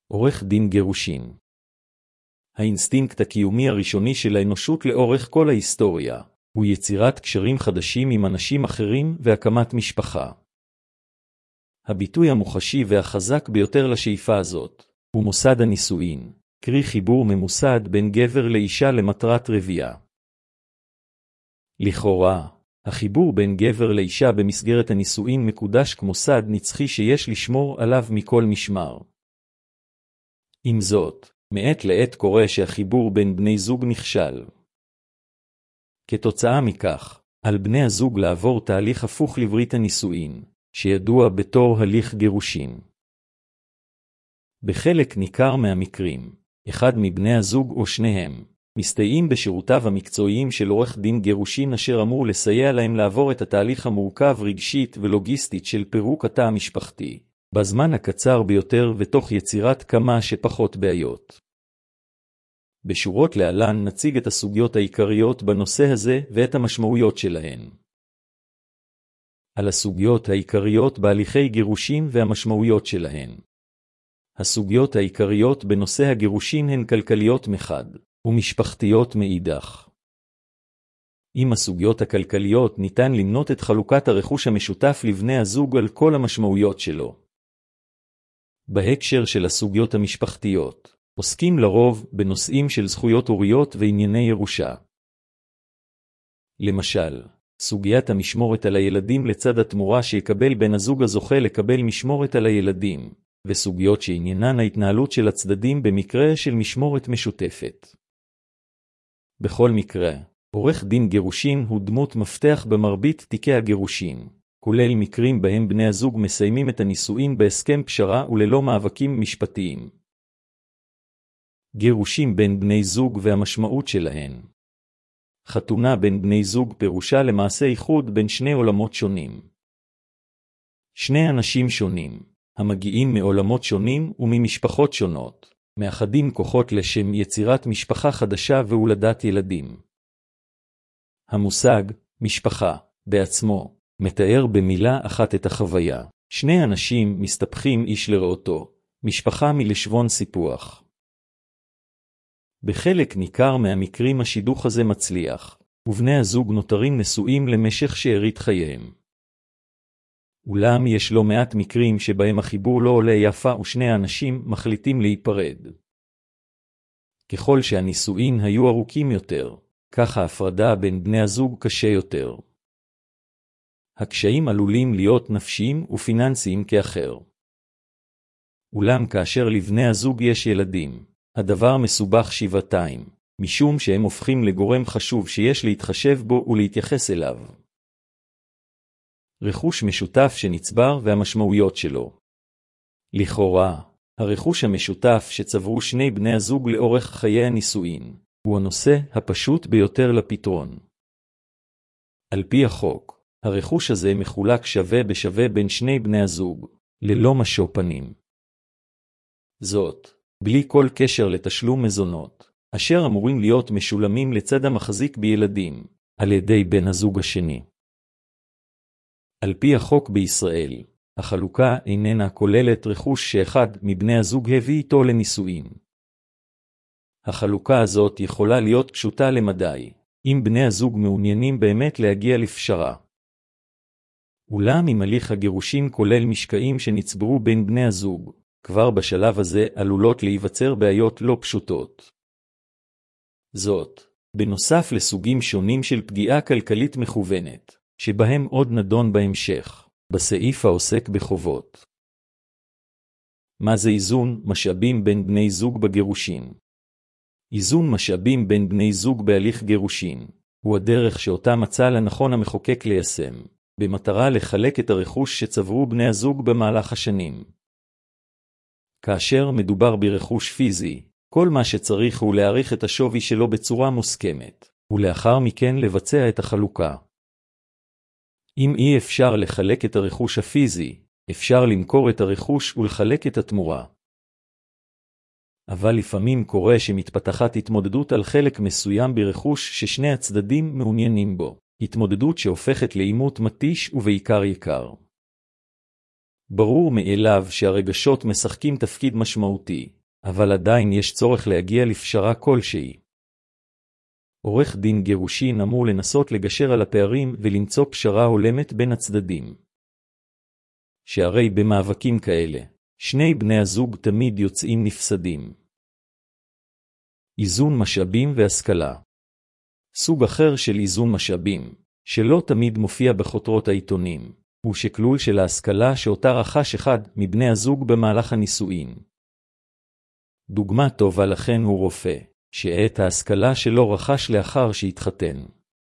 עורך דין גירושין. האינסטינקט הקיומי הראשוני של האנושות לאורך כל ההיסטוריה הוא יצירת קשרים חדשים עם אנשים אחרים והקמת משפחה. הביטוי המוחשי והחזק ביותר לשאיפה הזאת הוא מוסד הנישואין, קרי חיבור ממוסד בין גבר לאישה למטרת רבייה. לכאורה, החיבור בין גבר לאישה במסגרת הנישואין מקודש כמוסד נצחי שיש לשמור עליו מכל משמר. עם זאת, מעת לעת קורה שהחיבור בין בני זוג נכשל. כתוצאה מכך, על בני הזוג לעבור תהליך הפוך לברית הנישואין, שידוע בתור הליך גירושין. בחלק ניכר מהמקרים, אחד מבני הזוג או שניהם, מסתייעים בשירותיו המקצועיים של עורך דין גירושין אשר אמור לסייע להם לעבור את התהליך המורכב רגשית ולוגיסטית של פירוק התא המשפחתי, בזמן הקצר ביותר ותוך יצירת כמה שפחות בעיות. בשורות להלן נציג את הסוגיות העיקריות בנושא הזה ואת המשמעויות שלהן. על הסוגיות העיקריות בהליכי גירושין והמשמעויות שלהן. הסוגיות העיקריות בנושא הגירושין הן כלכליות מחד, ומשפחתיות מאידך. עם הסוגיות הכלכליות ניתן למנות את חלוקת הרכוש המשותף לבני הזוג על כל המשמעויות שלו. בהקשר של הסוגיות המשפחתיות, עוסקים לרוב בנושאים של זכויות הוריות וענייני ירושה. למשל, סוגיית המשמורת על הילדים לצד התמורה שיקבל בן הזוג הזוכה לקבל משמורת על הילדים, וסוגיות שעניינן ההתנהלות של הצדדים במקרה של משמורת משותפת. בכל מקרה, עורך דין גירושין הוא דמות מפתח במרבית תיקי הגירושין, כולל מקרים בהם בני הזוג מסיימים את הנישואין בהסכם פשרה וללא מאבקים משפטיים. גירושים בין בני זוג והמשמעות שלהן. חתונה בין בני זוג פירושה למעשה איחוד בין שני עולמות שונים. שני אנשים שונים, המגיעים מעולמות שונים וממשפחות שונות, מאחדים כוחות לשם יצירת משפחה חדשה והולדת ילדים. המושג, משפחה, בעצמו, מתאר במילה אחת את החוויה. שני אנשים מסתפחים איש לרעותו, משפחה מלשבון סיפוח. בחלק ניכר מהמקרים השידוך הזה מצליח, ובני הזוג נותרים נשואים למשך שארית חייהם. אולם יש לא מעט מקרים שבהם החיבור לא עולה יפה ושני האנשים מחליטים להיפרד. ככל שהנישואין היו ארוכים יותר, כך ההפרדה בין בני הזוג קשה יותר. הקשיים עלולים להיות נפשיים ופיננסיים כאחר. אולם כאשר לבני הזוג יש ילדים, הדבר מסובך שבעתיים, משום שהם הופכים לגורם חשוב שיש להתחשב בו ולהתייחס אליו. רכוש משותף שנצבר והמשמעויות שלו. לכאורה, הרכוש המשותף שצברו שני בני הזוג לאורך חיי הנישואין, הוא הנושא הפשוט ביותר לפתרון. על פי החוק, הרכוש הזה מחולק שווה בשווה בין שני בני הזוג, ללא משוא פנים. זאת, בלי כל קשר לתשלום מזונות, אשר אמורים להיות משולמים לצד המחזיק בילדים, על ידי בן הזוג השני. על פי החוק בישראל, החלוקה איננה כוללת רכוש שאחד מבני הזוג הביא איתו לנישואין. החלוקה הזאת יכולה להיות פשוטה למדי, אם בני הזוג מעוניינים באמת להגיע לפשרה. אולם אם הליך הגירושין כולל משקעים שנצברו בין בני הזוג, כבר בשלב הזה עלולות להיווצר בעיות לא פשוטות. זאת, בנוסף לסוגים שונים של פגיעה כלכלית מכוונת, שבהם עוד נדון בהמשך, בסעיף העוסק בחובות. מה זה איזון משאבים בין בני זוג בגירושין? איזון משאבים בין בני זוג בהליך גירושין, הוא הדרך שאותה מצא לנכון המחוקק ליישם, במטרה לחלק את הרכוש שצברו בני הזוג במהלך השנים. כאשר מדובר ברכוש פיזי, כל מה שצריך הוא להעריך את השווי שלו בצורה מוסכמת, ולאחר מכן לבצע את החלוקה. אם אי אפשר לחלק את הרכוש הפיזי, אפשר למכור את הרכוש ולחלק את התמורה. אבל לפעמים קורה שמתפתחת התמודדות על חלק מסוים ברכוש ששני הצדדים מעוניינים בו, התמודדות שהופכת לעימות מתיש ובעיקר יקר. ברור מאליו שהרגשות משחקים תפקיד משמעותי, אבל עדיין יש צורך להגיע לפשרה כלשהי. עורך דין גירושין אמור לנסות לגשר על הפערים ולמצוא פשרה הולמת בין הצדדים. שהרי במאבקים כאלה, שני בני הזוג תמיד יוצאים נפסדים. איזון משאבים והשכלה. סוג אחר של איזון משאבים, שלא תמיד מופיע בכותרות העיתונים, הוא שקלול של ההשכלה שאותה רכש אחד מבני הזוג במהלך הנישואין. דוגמה טובה לכן הוא רופא, שאת ההשכלה שלו רכש לאחר שהתחתן.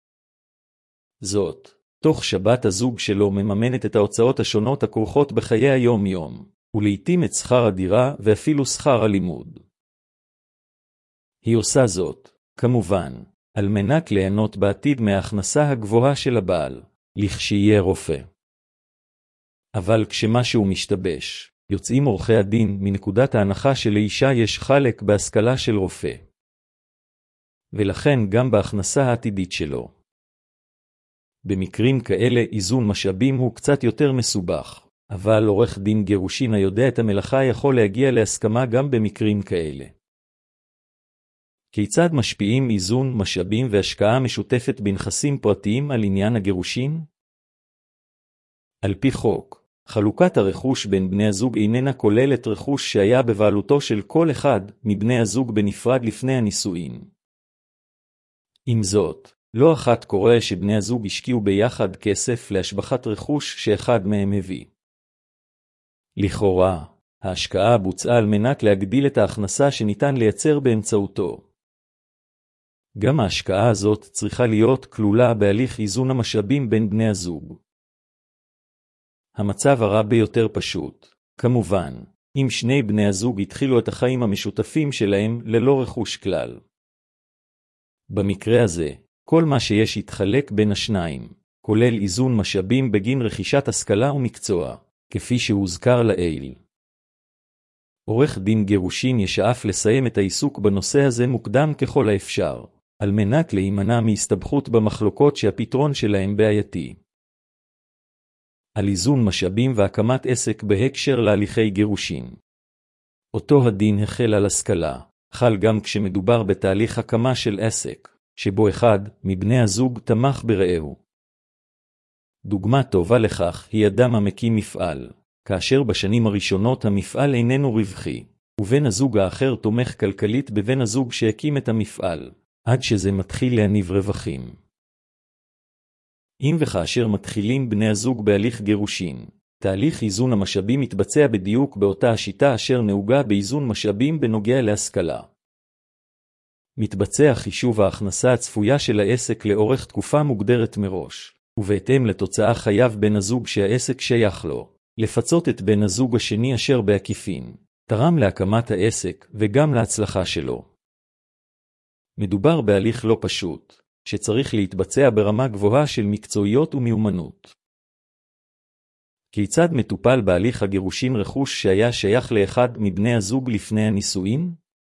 זאת, תוך שבת הזוג שלו מממנת את ההוצאות השונות הכרוכות בחיי היום-יום, ולעיתים את שכר הדירה ואפילו שכר הלימוד. היא עושה זאת, כמובן, על מנת ליהנות בעתיד מההכנסה הגבוהה של הבעל, לכשיהיה רופא. אבל כשמשהו משתבש, יוצאים עורכי הדין מנקודת ההנחה שלאישה יש חלק בהשכלה של רופא. ולכן גם בהכנסה העתידית שלו. במקרים כאלה איזון משאבים הוא קצת יותר מסובך, אבל עורך דין גירושין היודע את המלאכה יכול להגיע להסכמה גם במקרים כאלה. כיצד משפיעים איזון משאבים והשקעה משותפת בנכסים פרטיים על עניין הגירושין? על פי חוק, חלוקת הרכוש בין בני הזוג איננה כוללת רכוש שהיה בבעלותו של כל אחד מבני הזוג בנפרד לפני הנישואין. עם זאת, לא אחת קורה שבני הזוג השקיעו ביחד כסף להשבחת רכוש שאחד מהם הביא. לכאורה, ההשקעה בוצעה על מנת להגדיל את ההכנסה שניתן לייצר באמצעותו. גם ההשקעה הזאת צריכה להיות כלולה בהליך איזון המשאבים בין בני הזוג. המצב הרע ביותר פשוט, כמובן, אם שני בני הזוג התחילו את החיים המשותפים שלהם ללא רכוש כלל. במקרה הזה, כל מה שיש יתחלק בין השניים, כולל איזון משאבים בגין רכישת השכלה ומקצוע, כפי שהוזכר לעיל. עורך דין גירושין ישאף לסיים את העיסוק בנושא הזה מוקדם ככל האפשר, על מנת להימנע מהסתבכות במחלוקות שהפתרון שלהם בעייתי. על איזון משאבים והקמת עסק בהקשר להליכי גירושין. אותו הדין החל על השכלה, חל גם כשמדובר בתהליך הקמה של עסק, שבו אחד מבני הזוג תמך ברעהו. דוגמה טובה לכך היא אדם המקים מפעל, כאשר בשנים הראשונות המפעל איננו רווחי, ובן הזוג האחר תומך כלכלית בבן הזוג שהקים את המפעל, עד שזה מתחיל להניב רווחים. אם וכאשר מתחילים בני הזוג בהליך גירושין, תהליך איזון המשאבים מתבצע בדיוק באותה השיטה אשר נהוגה באיזון משאבים בנוגע להשכלה. מתבצע חישוב ההכנסה הצפויה של העסק לאורך תקופה מוגדרת מראש, ובהתאם לתוצאה חייב בן הזוג שהעסק שייך לו, לפצות את בן הזוג השני אשר בעקיפין, תרם להקמת העסק וגם להצלחה שלו. מדובר בהליך לא פשוט, שצריך להתבצע ברמה גבוהה של מקצועיות ומיומנות. כיצד מטופל בהליך הגירושין רכוש שהיה שייך לאחד מבני הזוג לפני הנישואין?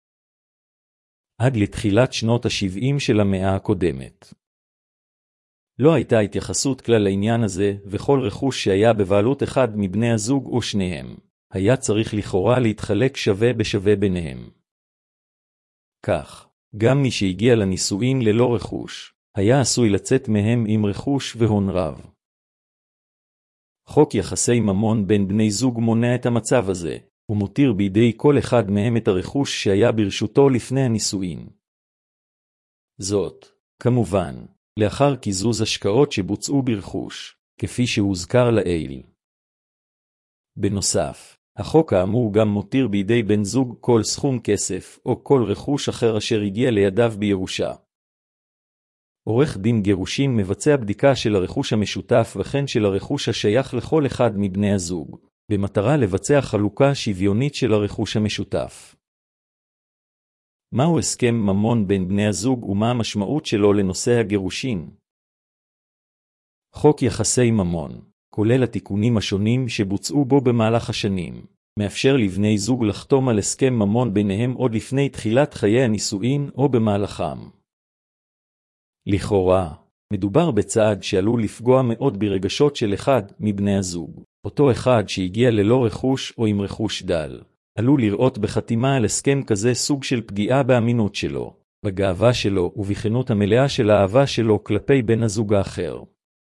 עד לתחילת שנות ה-70 של המאה הקודמת. לא הייתה התייחסות כלל לעניין הזה, וכל רכוש שהיה בבעלות אחד מבני הזוג או שניהם, היה צריך לכאורה להתחלק שווה בשווה ביניהם. כך, גם מי שהגיע לנישואין ללא רכוש, היה עשוי לצאת מהם עם רכוש והון רב. חוק יחסי ממון בין בני זוג מונע את המצב הזה, ומותיר בידי כל אחד מהם את הרכוש שהיה ברשותו לפני הנישואין. זאת, כמובן, לאחר קיזוז השקעות שבוצעו ברכוש, כפי שהוזכר לעיל. בנוסף, החוק האמור גם מותיר בידי בן זוג כל סכום כסף או כל רכוש אחר אשר הגיע לידיו בירושה. עורך דין גירושין מבצע בדיקה של הרכוש המשותף וכן של הרכוש השייך לכל אחד מבני הזוג, במטרה לבצע חלוקה שוויונית של הרכוש המשותף. מהו הסכם ממון בין בני הזוג ומה המשמעות שלו לנושא הגירושין? חוק יחסי ממון, כולל התיקונים השונים שבוצעו בו במהלך השנים, מאפשר לבני זוג לחתום על הסכם ממון ביניהם עוד לפני תחילת חיי הנישואין או במהלכם. לכאורה, מדובר בצעד שעלול לפגוע מאוד ברגשות של אחד מבני הזוג, אותו אחד שהגיע ללא רכוש או עם רכוש דל, עלול לראות בחתימה על הסכם כזה סוג של פגיעה באמינות שלו, בגאווה שלו ובכנות המלאה של האהבה שלו כלפי בן הזוג האחר.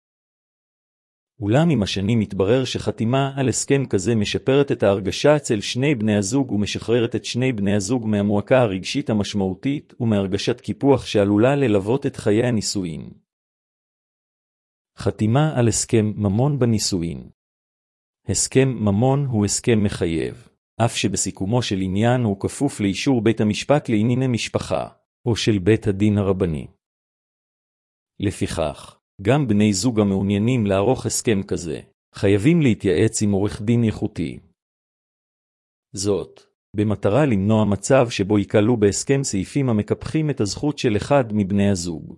אולם עם השנים מתברר שחתימה על הסכם כזה משפרת את ההרגשה אצל שני בני הזוג ומשחררת את שני בני הזוג מהמועקה הרגשית המשמעותית ומהרגשת קיפוח שעלולה ללוות את חיי הנישואין. חתימה על הסכם ממון בנישואין. הסכם ממון הוא הסכם מחייב, אף שבסיכומו של עניין הוא כפוף לאישור בית המשפט לענייני משפחה, או של בית הדין הרבני. לפיכך, גם בני זוג המעוניינים לערוך הסכם כזה, חייבים להתייעץ עם עורך דין איכותי. זאת, במטרה למנוע מצב שבו יקלו בהסכם סעיפים המקפחים את הזכות של אחד מבני הזוג.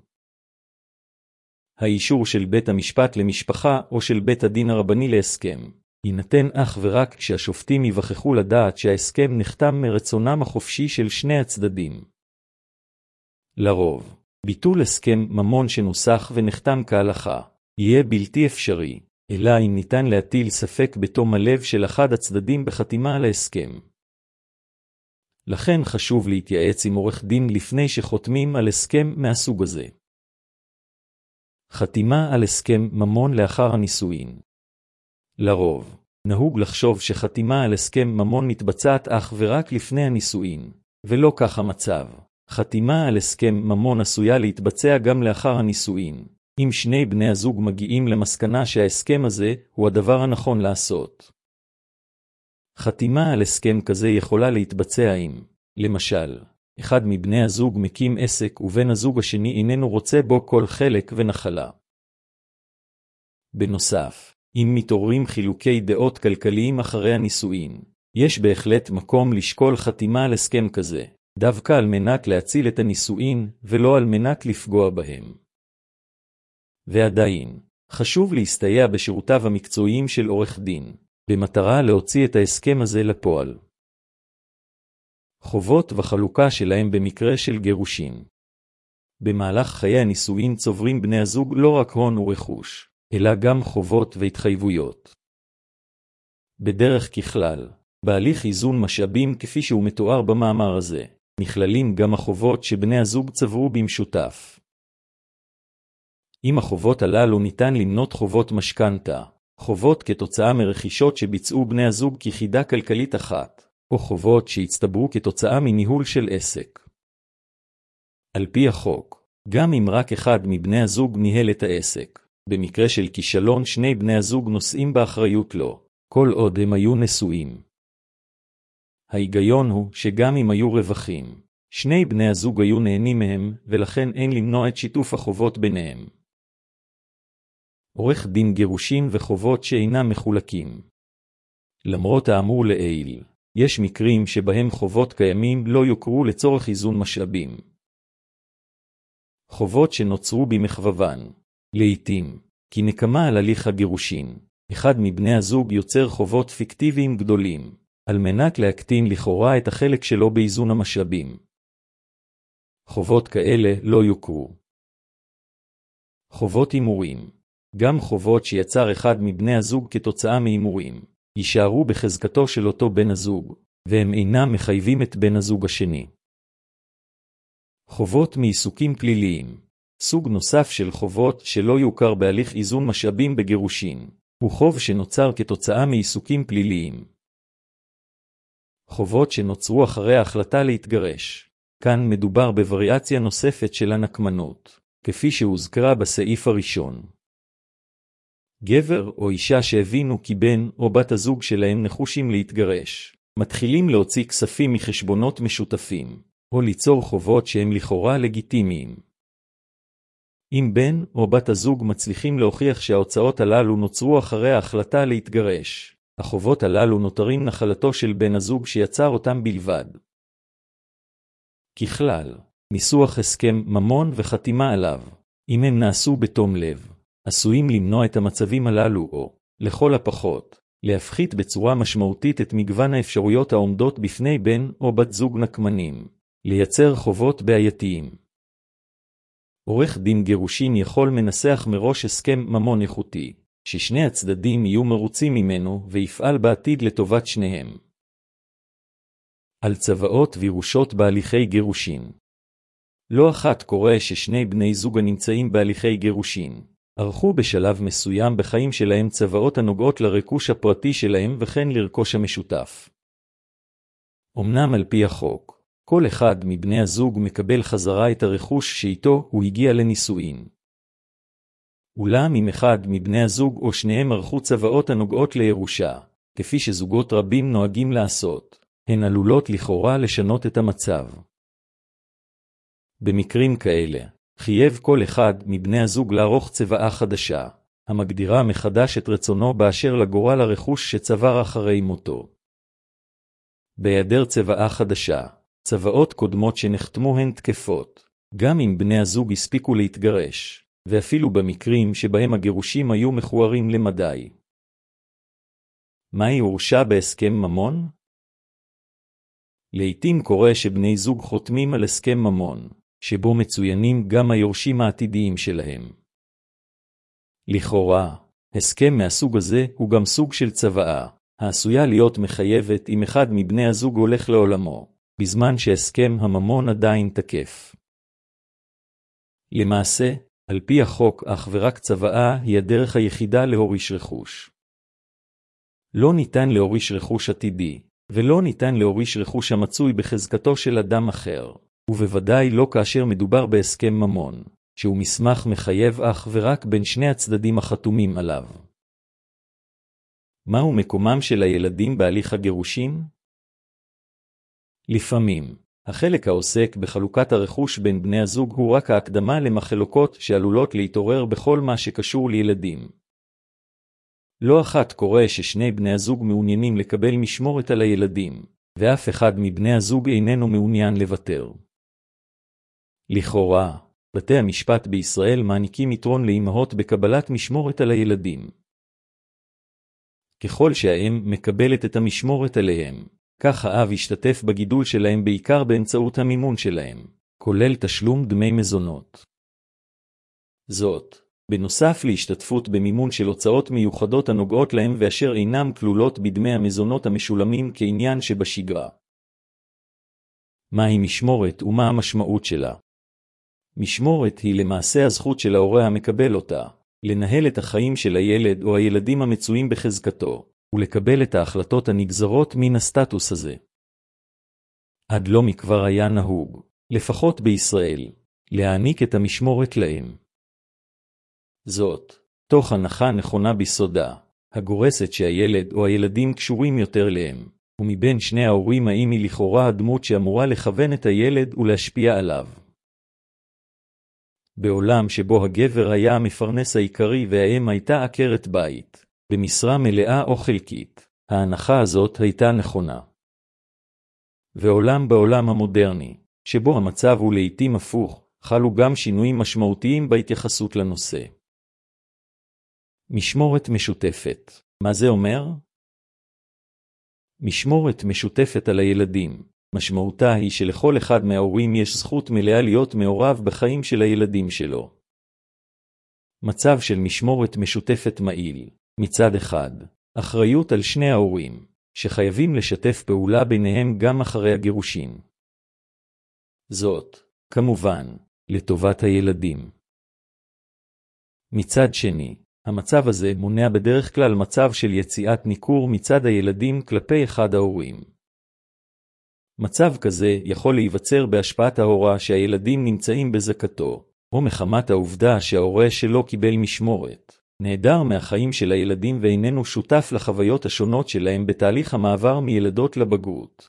האישור של בית המשפט למשפחה או של בית הדין הרבני להסכם, יינתן אך ורק כשהשופטים יווכחו לדעת שההסכם נחתם מרצונם החופשי של שני הצדדים. לרוב, ביטול הסכם ממון שנוסח ונחתם כהלכה, יהיה בלתי אפשרי, אלא אם ניתן להטיל ספק בתום הלב של אחד הצדדים בחתימה על ההסכם. לכן חשוב להתייעץ עם עורך דין לפני שחותמים על הסכם מהסוג הזה. חתימה על הסכם ממון לאחר הנישואין. לרוב, נהוג לחשוב שחתימה על הסכם ממון מתבצעת אך ורק לפני הנישואין, ולא כך המצב. חתימה על הסכם ממון עשויה להתבצע גם לאחר הנישואין, אם שני בני הזוג מגיעים למסקנה שההסכם הזה הוא הדבר הנכון לעשות. חתימה על הסכם כזה יכולה להתבצע אם, למשל, אחד מבני הזוג מקים עסק ובן הזוג השני איננו רוצה בו כל חלק ונחלה. בנוסף, אם מתעוררים חילוקי דעות כלכליים אחרי הנישואין, יש בהחלט מקום לשקול חתימה על הסכם כזה, דווקא על מנת להציל את הנישואין ולא על מנת לפגוע בהם. ועדיין, חשוב להסתייע בשירותיו המקצועיים של עורך דין, במטרה להוציא את ההסכם הזה לפועל. חובות וחלוקה שלהם במקרה של גירושין. במהלך חיי הנישואין צוברים בני הזוג לא רק הון ורכוש, אלא גם חובות והתחייבויות. בדרך ככלל, בהליך איזון משאבים כפי שהוא מתואר במאמר הזה, נכללים גם החובות שבני הזוג צברו במשותף. עם החובות הללו ניתן למנות חובות משכנתה, חובות כתוצאה מרכישות שביצעו בני הזוג כיחידה כלכלית אחת, או חובות שהצטברו כתוצאה מניהול של עסק. על פי החוק, גם אם רק אחד מבני הזוג ניהל את העסק, במקרה של כישלון שני בני הזוג נושאים באחריות לו, כל עוד הם היו נשואים. ההיגיון הוא שגם אם היו רווחים, שני בני הזוג היו נהנים מהם, ולכן אין למנוע את שיתוף החובות ביניהם. עורך דין גירושין וחובות שאינם מחולקים. למרות האמור לעיל, יש מקרים שבהם חובות קיימים לא יוכרו לצורך איזון משאבים. חובות שנוצרו במחבבן. לעתים, כי נקמה על הליך הגירושין, אחד מבני הזוג יוצר חובות פיקטיביים גדולים, על מנת להקטין לכאורה את החלק שלו באיזון המשאבים. חובות כאלה לא יוכרו. חובות הימורים. גם חובות שיצר אחד מבני הזוג כתוצאה מהימורים, יישארו בחזקתו של אותו בן הזוג, והם אינם מחייבים את בן הזוג השני. חובות מעיסוקים פליליים. סוג נוסף של חובות שלא יוכר בהליך איזון משאבים בגירושין, הוא חוב שנוצר כתוצאה מעיסוקים פליליים. חובות שנוצרו אחרי ההחלטה להתגרש. כאן מדובר בווריאציה נוספת של הנקמנות, כפי שהוזכרה בסעיף הראשון. גבר או אישה שהבינו כי בן או בת הזוג שלהם נחושים להתגרש, מתחילים להוציא כספים מחשבונות משותפים, או ליצור חובות שהם לכאורה לגיטימיים. אם בן או בת הזוג מצליחים להוכיח שההוצאות הללו נוצרו אחרי ההחלטה להתגרש, החובות הללו נותרים נחלתו של בן הזוג שיצר אותם בלבד. ככלל, ניסוח הסכם ממון וחתימה עליו, אם הם נעשו בתום לב, עשויים למנוע את המצבים הללו או, לכל הפחות, להפחית בצורה משמעותית את מגוון האפשרויות העומדות בפני בן או בת זוג נקמנים, לייצר חובות בעייתיים. עורך דין גירושין יכול מנסח מראש הסכם ממון איכותי, ששני הצדדים יהיו מרוצים ממנו ויפעל בעתיד לטובת שניהם. על צוואות וירושות בהליכי גירושין. לא אחת קורה ששני בני זוג הנמצאים בהליכי גירושין ערכו בשלב מסוים בחיים שלהם צוואות הנוגעות לרכוש הפרטי שלהם וכן לרכוש המשותף. אמנם על פי החוק, כל אחד מבני הזוג מקבל חזרה את הרכוש שאיתו הוא הגיע לנישואין. אולם אם אחד מבני הזוג או שניהם ערכו צוואות הנוגעות לירושה, כפי שזוגות רבים נוהגים לעשות, הן עלולות לכאורה לשנות את המצב. במקרים כאלה, חייב כל אחד מבני הזוג לערוך צוואה חדשה, המגדירה מחדש את רצונו באשר לגורל הרכוש שצבר אחרי מותו. בהיעדר צוואה חדשה, צוואות קודמות שנחתמו הן תקפות, גם אם בני הזוג הספיקו להתגרש, ואפילו במקרים שבהם הגירושים היו מכוערים למדי. מהי ירושה בהסכם ממון? לעתים קורה שבני זוג חותמים על הסכם ממון, שבו מצוינים גם היורשים העתידיים שלהם. לכאורה, הסכם מהסוג הזה הוא גם סוג של צוואה, העשויה להיות מחייבת אם אחד מבני הזוג הולך לעולמו, בזמן שהסכם הממון עדיין תקף. למעשה, על פי החוק אך ורק צוואה היא הדרך היחידה להוריש רכוש. לא ניתן להוריש רכוש עתידי, ולא ניתן להוריש רכוש המצוי בחזקתו של אדם אחר, ובוודאי לא כאשר מדובר בהסכם ממון, שהוא מסמך מחייב אך ורק בין שני הצדדים החתומים עליו. מהו מקומם של הילדים בהליך הגירושין? לפעמים, החלק העוסק בחלוקת הרכוש בין בני הזוג הוא רק ההקדמה למחלוקות שעלולות להתעורר בכל מה שקשור לילדים. לא אחת קורה ששני בני הזוג מעוניינים לקבל משמורת על הילדים, ואף אחד מבני הזוג איננו מעוניין לוותר. לכאורה, בתי המשפט בישראל מעניקים יתרון לאמהות בקבלת משמורת על הילדים. ככל שהאם מקבלת את המשמורת עליהם, כך האב ישתתף בגידול שלהם בעיקר באמצעות המימון שלהם, כולל תשלום דמי מזונות. זאת, בנוסף להשתתפות במימון של הוצאות מיוחדות הנוגעות להם ואשר אינם כלולות בדמי המזונות המשולמים כעניין שבשגרה. מהי משמורת ומה המשמעות שלה? משמורת היא למעשה הזכות של ההורה המקבל אותה, לנהל את החיים של הילד או הילדים המצויים בחזקתו, ולקבל את ההחלטות הנגזרות מן הסטטוס הזה. עד לא מכבר היה נהוג, לפחות בישראל, להעניק את המשמורת להם. זאת, תוך הנחה נכונה ביסודה, הגורסת שהילד או הילדים קשורים יותר להם, ומבין שני ההורים האם היא לכאורה הדמות שאמורה לכוון את הילד ולהשפיע עליו. בעולם שבו הגבר היה המפרנס העיקרי והאם הייתה עקרת בית, במשרה מלאה או חלקית, ההנחה הזאת הייתה נכונה. בעולם המודרני, שבו המצב הוא לעתים הפוך, חלו גם שינויים משמעותיים בהתייחסות לנושא. משמורת משותפת, מה זה אומר? משמורת משותפת על הילדים, משמעותה היא שלכל אחד מההורים יש זכות מלאה להיות מעורב בחיים של הילדים שלו. מצב של משמורת משותפת מעיל, מצד אחד, אחריות על שני ההורים, שחייבים לשתף פעולה ביניהם גם אחרי הגירושין. זאת, כמובן, לטובת הילדים. מצד שני, המצב הזה מונע בדרך כלל מצב של יציאת ניכור מצד הילדים כלפי אחד ההורים. מצב כזה יכול להיווצר בהשפעת ההורה שהילדים נמצאים בזכתו, או מחמת העובדה שההורה שלא קיבל משמורת, נעדר מהחיים של הילדים ואיננו שותף לחוויות השונות שלהם בתהליך המעבר מילדות לבגרות.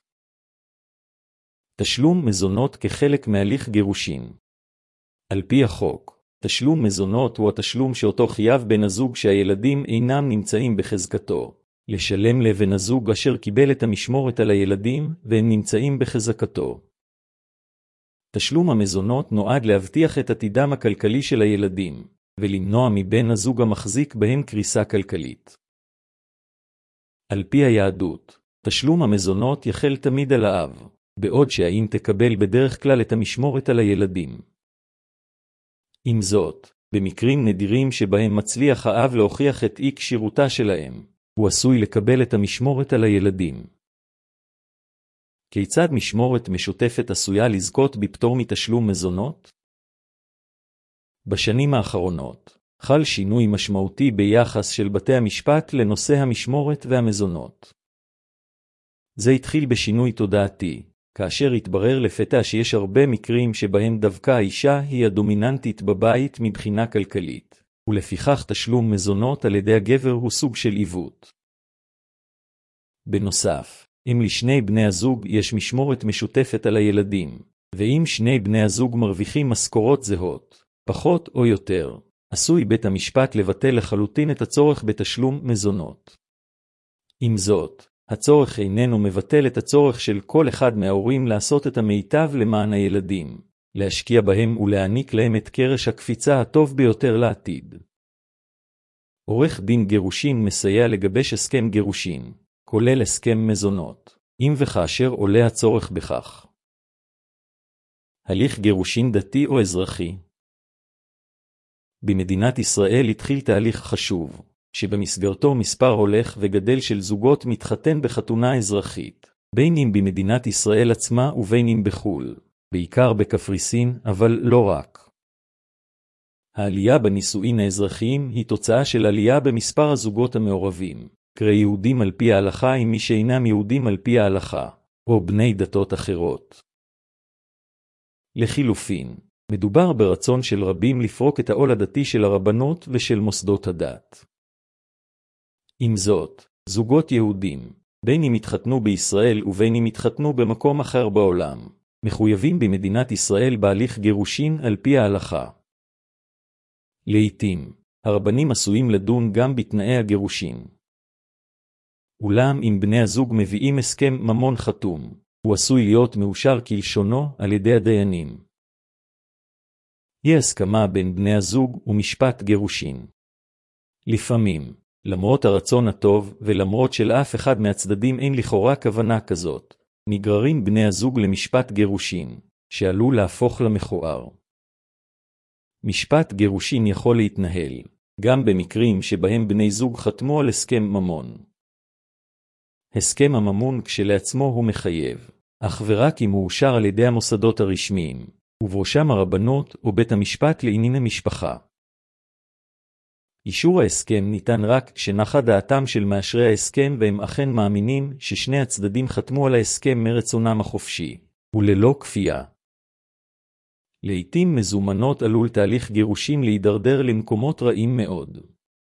תשלום מזונות כחלק מהליך גירושין. על פי החוק, תשלום מזונות הוא התשלום שאותו חייב בן הזוג שהילדים אינם נמצאים בחזקתו, לשלם לבן הזוג אשר קיבל את המשמורת על הילדים והם נמצאים בחזקתו. תשלום המזונות נועד להבטיח את עתידם הכלכלי של הילדים, ולמנוע מבן הזוג המחזיק בהם קריסה כלכלית. על פי היהדות, תשלום המזונות יחל תמיד על האב, בעוד שהאם תקבל בדרך כלל את המשמורת על הילדים. עם זאת, במקרים נדירים שבהם מצליח האב להוכיח את אי כשירותה שלהם, הוא עשוי לקבל את המשמורת על הילדים. כיצד משמורת משותפת עשויה לזכות בפטור מתשלום מזונות? בשנים האחרונות חל שינוי משמעותי ביחס של בתי המשפט לנושא המשמורת והמזונות. זה התחיל בשינוי תודעתי, כאשר התברר לפתע שיש הרבה מקרים שבהם דווקא האישה היא הדומיננטית בבית מבחינה כלכלית, ולפיכך תשלום מזונות על ידי הגבר הוא סוג של עיוות. בנוסף, אם לשני בני הזוג יש משמורת משותפת על הילדים, ואם שני בני הזוג מרוויחים משכורות זהות, פחות או יותר, עשוי בית המשפט לבטל לחלוטין את הצורך בתשלום מזונות. עם זאת, הצורך איננו מבטל את הצורך של כל אחד מההורים לעשות את המיטב למען הילדים, להשקיע בהם ולהעניק להם את קרש הקפיצה הטוב ביותר לעתיד. עורך דין גירושין מסייע לגבש הסכם גירושין, כולל הסכם מזונות, אם וכאשר עולה הצורך בכך. הליך גירושין דתי או אזרחי. במדינת ישראל התחיל תהליך חשוב, שבמסגרתו מספר הולך וגדל של זוגות מתחתן בחתונה אזרחית, בין אם במדינת ישראל עצמה ובין אם בחו"ל, בעיקר בקפריסין, אבל לא רק. העלייה בנישואין האזרחיים היא תוצאה של עלייה במספר הזוגות המעורבים, קרי יהודים על פי ההלכה עם מי שאינם יהודים על פי ההלכה, או בני דתות אחרות. לחילופין, מדובר ברצון של רבים לפרוק את העול הדתי של הרבנות ושל מוסדות הדת. עם זאת, זוגות יהודים, בין אם התחתנו בישראל ובין אם התחתנו במקום אחר בעולם, מחויבים במדינת ישראל בהליך גירושין על פי ההלכה. לעתים, הרבנים עשויים לדון גם בתנאי הגירושין. אולם אם בני הזוג מביאים הסכם ממון חתום, הוא עשוי להיות מאושר כלשונו על ידי הדיינים. היא הסכמה בין בני הזוג ומשפט גירושין. לפעמים, למרות הרצון הטוב ולמרות שלאף אחד מהצדדים אין לכאורה כוונה כזאת, נגררים בני הזוג למשפט גירושין, שעלול להפוך למכוער. משפט גירושין יכול להתנהל, גם במקרים שבהם בני זוג חתמו על הסכם ממון. הסכם הממון כשלעצמו הוא מחייב, אך ורק אם הוא אושר על ידי המוסדות הרשמיים, ובראשם הרבנות או בית המשפט לענייני משפחה. אישור ההסכם ניתן רק כשנחה דעתם של מאשרי ההסכם והם אכן מאמינים ששני הצדדים חתמו על ההסכם מרצונם החופשי, וללא כפייה. לעתים מזומנות עלול תהליך גירושין להידרדר למקומות רעים מאוד.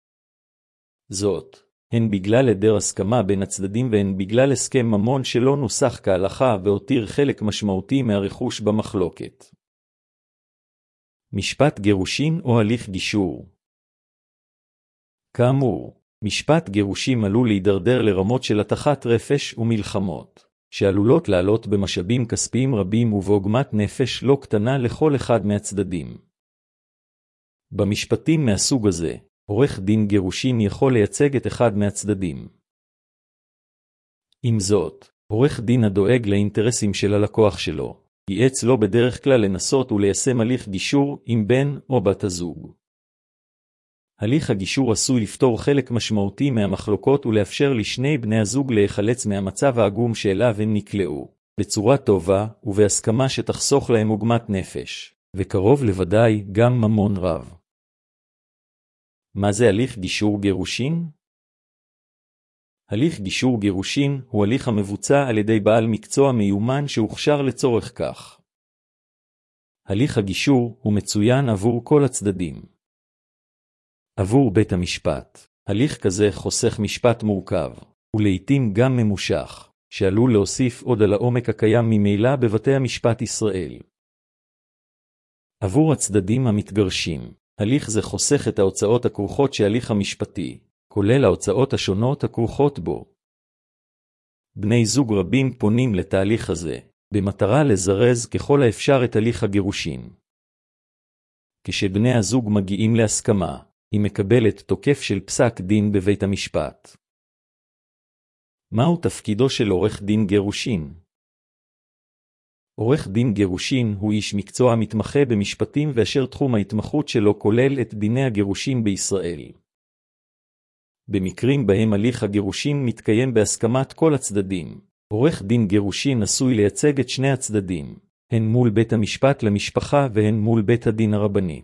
זאת, הן בגלל היעדר הסכמה בין הצדדים והן בגלל הסכם ממון שלא נוסח כהלכה והותיר חלק משמעותי מהרכוש במחלוקת. משפט גירושין או הליך גישור. כאמור, משפט גירושים עלול להידרדר לרמות של התחת רפש ומלחמות, שעלולות לעלות במשאבים כספיים רבים ובעוגמת נפש לא קטנה לכל אחד מהצדדים. במשפטים מהסוג הזה, עורך דין גירושין יכול לייצג את אחד מהצדדים. עם זאת, עורך דין הדואג לאינטרסים של הלקוח שלו, ייעץ לו בדרך כלל לנסות וליישם הליך גישור עם בן או בת הזוג. הליך הגישור עשוי לפתור חלק משמעותי מהמחלוקות ולאפשר לשני בני הזוג להיחלץ מהמצב העגום שאליו הם נקלעו, בצורה טובה ובהסכמה שתחסוך להם עוגמת נפש, וקרוב לוודאי גם ממון רב. מה זה הליך גישור גירושין? הליך גישור גירושין הוא הליך המבוצע על ידי בעל מקצוע מיומן שהוכשר לצורך כך. הליך הגישור הוא מצוין עבור כל הצדדים. עבור בית המשפט, הליך כזה חוסך משפט מורכב, ולעיתים גם ממושך, שעלול להוסיף עוד על העומק הקיים ממילא בבתי המשפט ישראל. עבור הצדדים המתגרשים, הליך זה חוסך את ההוצאות הכרוכות שההליך המשפטי, כולל ההוצאות השונות הכרוכות בו. בני זוג רבים פונים לתהליך הזה, במטרה לזרז ככל האפשר את הליך הגירושין. כשבני הזוג מגיעים להסכמה, היא מקבלת תוקף של פסק דין בבית המשפט. מהו תפקידו של עורך דין גירושין? עורך דין גירושין הוא איש מקצוע מתמחה במשפטים ואשר תחום ההתמחות שלו כולל את דיני הגירושין בישראל. במקרים בהם הליך הגירושין מתקיים בהסכמת כל הצדדים, עורך דין גירושין עשוי לייצג את שני הצדדים, הן מול בית המשפט למשפחה והן מול בית הדין הרבני.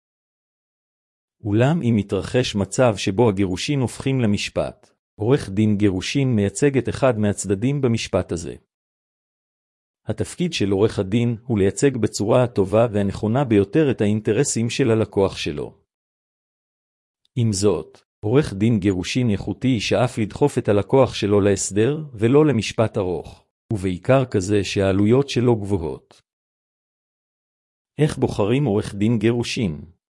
אולם אם מתרחש מצב שבו הגירושין הופכים למשפט, עורך דין גירושין מייצג את אחד מהצדדים במשפט הזה. התפקיד של עורך הדין הוא לייצג בצורה הטובה והנכונה ביותר את האינטרסים של הלקוח שלו. עם זאת, עורך דין גירושין איכותי ישאף לדחוף את הלקוח שלו להסדר ולא למשפט ארוך, ובעיקר כזה שהעלויות שלו גבוהות. איך בוחרים עורך דין גירושין?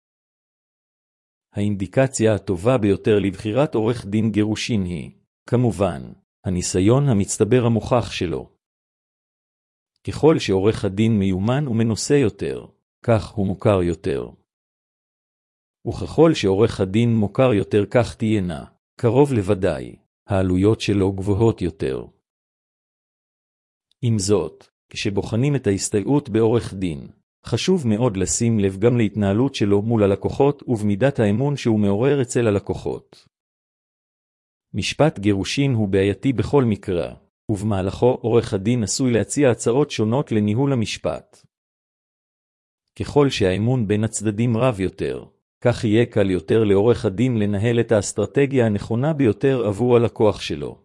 האינדיקציה הטובה ביותר לבחירת עורך דין גירושין היא, כמובן, הניסיון המצטבר המוכח שלו. ככל שעורך הדין מיומן ומנוסה יותר, כך הוא מוכר יותר. וככל שעורך הדין מוכר יותר כך תהיינה, קרוב לוודאי, העלויות שלו גבוהות יותר. עם זאת, כשבוחנים את ההסתייעות בעורך דין, חשוב מאוד לשים לב גם להתנהלות שלו מול הלקוחות ובמידת האמון שהוא מעורר אצל הלקוחות. משפט גירושין הוא בעייתי בכל מקרה, ובמהלכו עורך הדין עשוי להציע הצעות שונות לניהול המשפט. ככל שהאמון בין הצדדים רב יותר, כך יהיה קל יותר לעורך הדין לנהל את האסטרטגיה הנכונה ביותר עבור הלקוח שלו.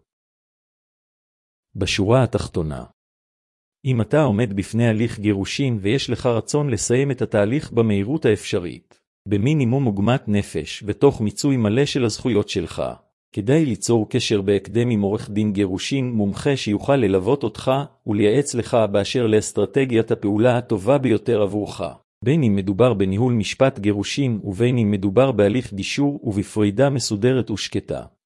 בשורה התחתונה, אם אתה עומד בפני הליך גירושין ויש לך רצון לסיים את התהליך במהירות האפשרית, במינימום עוגמת נפש ותוך מיצוי מלא של הזכויות שלך, כדאי ליצור קשר בהקדם עם עורך דין גירושין מומחה שיוכל ללוות אותך ולייעץ לך באשר לאסטרטגיית הפעולה הטובה ביותר עבורך. בין אם מדובר בניהול משפט גירושין ובין אם מדובר בהליך גישור ובפרידה מסודרת ושקטה.